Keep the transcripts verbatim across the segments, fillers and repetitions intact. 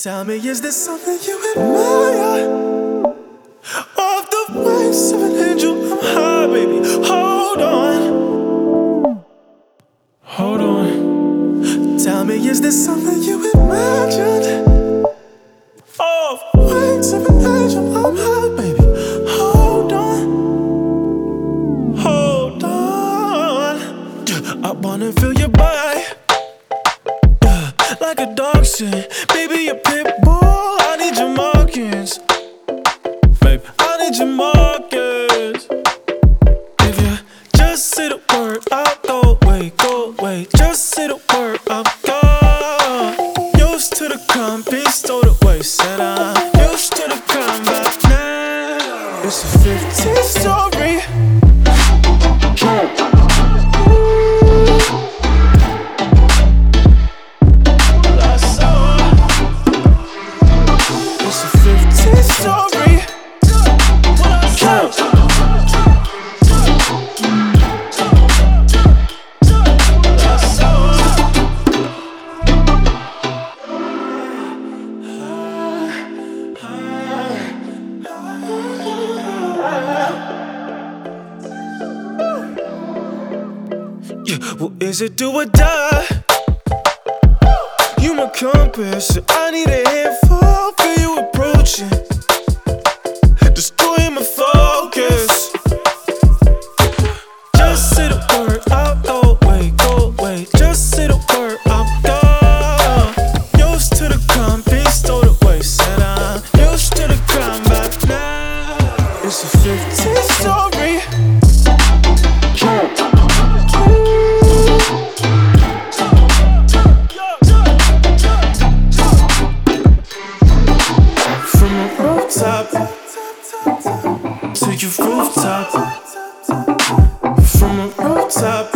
Tell me, is there something you admire? Off the waves of an angel, I'm high, baby. Hold on, hold on. Tell me, is there something you imagined? Off the wings of an angel, I'm high, baby. Hold on, hold on. I wanna feel your body, like a dog shit. Baby, a pit bull. I need your markings, babe. I need your markings. If you just say the word, I'll go away, go away. Just say the word, I'll go. Used to the crime, being stowed away. Said I'm used to the crime, but now it's a fifteen story. Yeah, well, is it do or die? You my compass, so I need a handful. Feel you approaching, destroying my focus. Just say the word, I'll go away, go away. Just say the word, I'll go. Used to the crime, being stowed away. Said I'm used to the crime, but now it's a fifteen story. Top to your rooftop, from a rooftop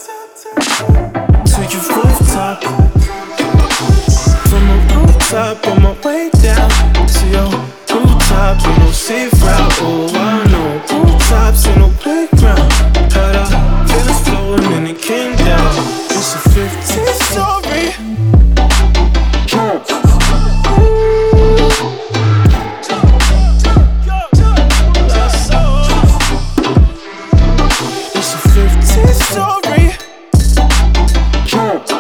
to your rooftop, from a rooftop on my way down to your rooftop. Ain't no safe route, oh I know rooftops ain't no playground. Heard our feelings flowing and it came down. It's a fifteen story. Story.